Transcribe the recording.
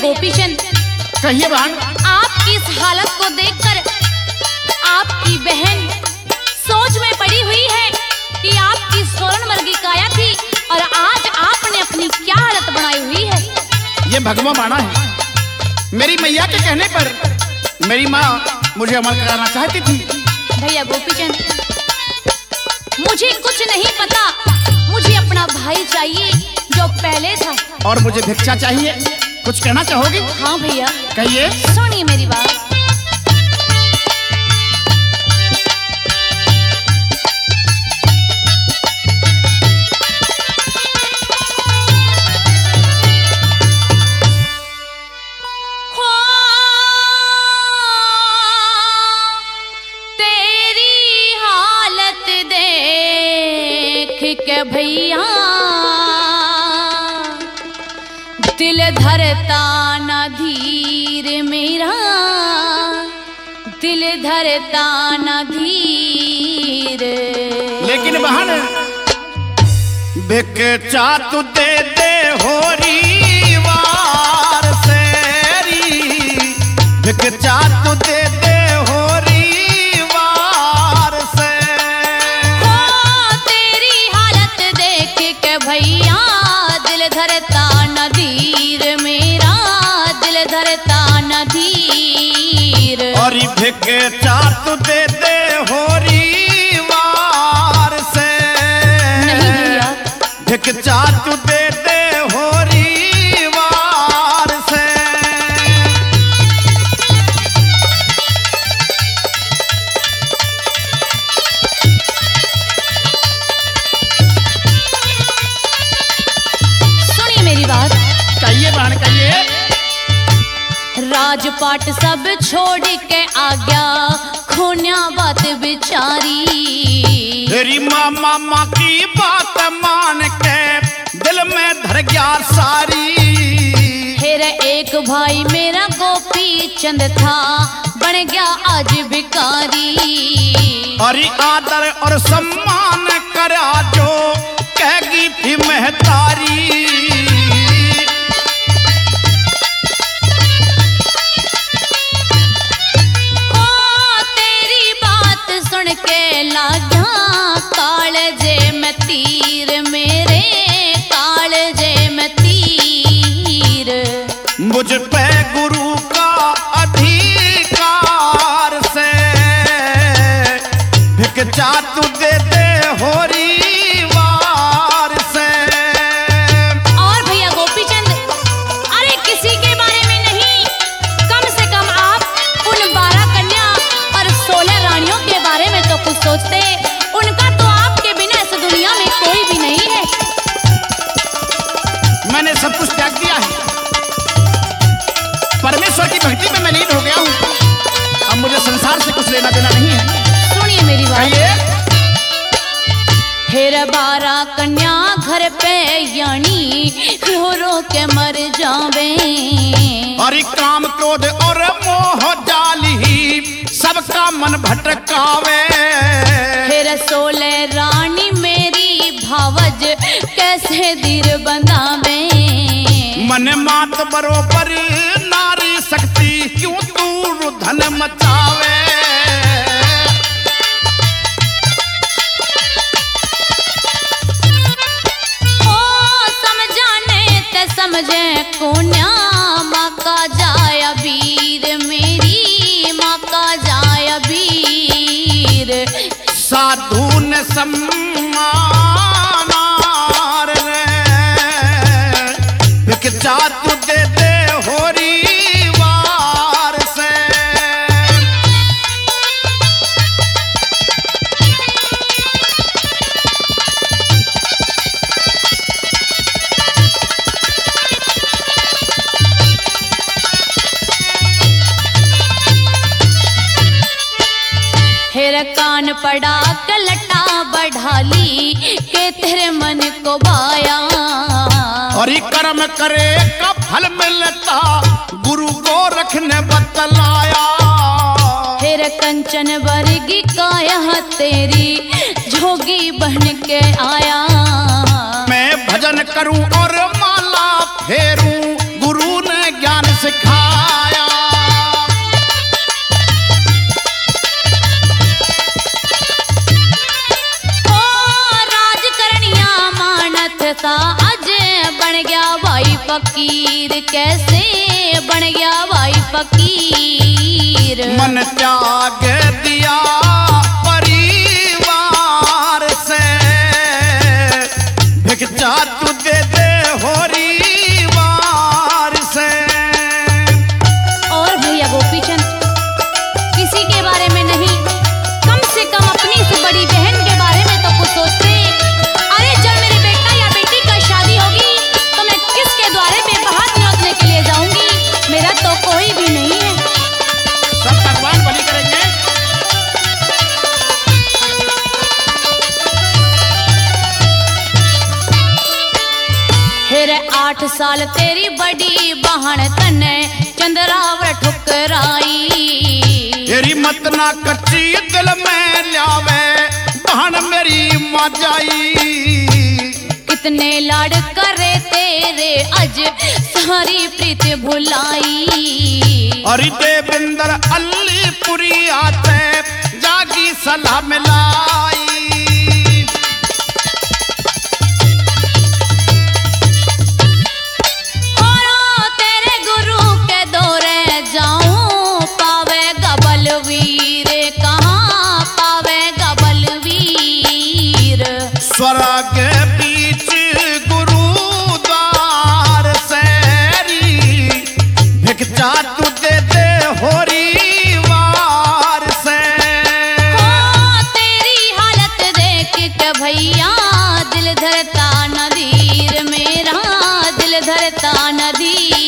गोपीचंद, कहिए बहन। आपकी इस हालत को देखकर आपकी बहन सोच में पड़ी हुई है कि आपकी स्वर्ण की काया थी और आज आपने अपनी क्या हालत बनाई हुई है। ये भगवा बाणा है। मेरी मैया के कहने पर मेरी माँ मुझे अमर कराना चाहती थी। भैया गोपीचंद, मुझे कुछ नहीं पता, मुझे अपना भाई चाहिए जो पहले था। और मुझे भिक्षा चाहिए। कुछ कहना चाहोगी? हाँ भैया, कहिए। सुनिए मेरी बात। तेरी हालत देख के भैया दिल धरता न धीर मेरा, दिल धरता न धीर। लेकिन बहन भिक्षा तू दे दे होरी वार सेरी, भिक्षा तू दे दे होरी वार से। ओ तेरी हालत देख के भैया दिल धरता न धीर मेरा, दिल धरता न धीर। और भिक्षा तू दे दे होरी वार से। नहीं भैया, भिक्षा तू दे दे होरी वार से। सुनिए मेरी बात। कहिए बहन कहिए। राजपाट सब छोड़ के आ गया खोन्या बात बिचारी। तेरी मामा की बात मान के दिल में धर गया सारी। फिर एक भाई मेरा गोपी चंद था बन गया आज भिखारी। अरे आदर और सम्मान करा जो कहेगी थी महतारी। सुन के लाग्या कालजे में तीर मेरे, कालजे में तीर। मुझ पे गुरु का अधिकार से भिक्षा तू दे दे होरी वार से। और भैया गोपीचंद, अरे किसी के बारे में नहीं, कम से कम आप उन 12 कन्या और 16 रानियों के बारे में तो कुछ सोचते। उनका तो आपके बिना इस दुनिया में कोई भी नहीं है। मैंने सब कुछ त्याग दिया है। परमेश्वर की भक्ति में मैं लीन हो गया हूँ। अब मुझे संसार से कुछ लेना देना नहीं है। सुनिए मेरी बात। कहिए। फिर 12 कन्या घर पे यानी रो रो के मर जावे। और काम क्रोध और मोह जाली सबका मन भटकावे। फिर 16 रानी मेरी भावज कैसे धीर बंधावे। मन मात बरोबर नारी शक्ति क्यों तू धन मचावे। ओ समझाने ते समझे कोन्या माँ का जाया वीर मेरी, माँ का जाया वीर। साधु ने सम्मान रे भिक्षा तू दे दे होरी वार से। फिर कान पड़ा कलटा बढ़ाली के तेरे मन को बाया। और कर्म करे का फल मिलता गुरु को रखने बतलाया। फिर कंचन वर्गी काया तेरी जोगी बन के आया। मैं भजन करूं और माला फेरूं गुरु ने ज्ञान था आज बन गया भाई फकीर, कैसे बन गया भाई फकीर। मन त्याग दिया परिवार से, भिक्षा तू दे दे होरी वार से। और भैया गोपीचंद किसी के बारे में नहीं, कम से कम अपनी से बड़ी बहन के बारे में तो कुछ सोचते। अरे जब मेरे बेटा या बेटी का शादी होगी तो मैं किसके द्वारे पे बारात न्योतने के लिए जाऊंगी? मेरा तो कोई भी नहीं है। सब भगवान बलि करेंगे। फिर 8 साल तेरी बड़ी बहन तने चंद्रावर ठुकराई। तेरी मत ना कच्ची दिल में ल्यावे बहन मेरी मां जाई। कितने लाड करे तेरे अज सारी प्रीत भुलाई। अरे देविंदर अलीपुरी आते जागी सलाह मिलाई। तेरे गुरु के दौरे जाऊं पावेगा बलवीर, कहाँ पावेगा बलवीर। स्वर्ग बीच गुरुद्वार सैरी, भिक्षा तू दे दे होरी वार से। तेरी हालत देख के भैया दिल धरता नदीर, मेरा दिल धरता नदीर।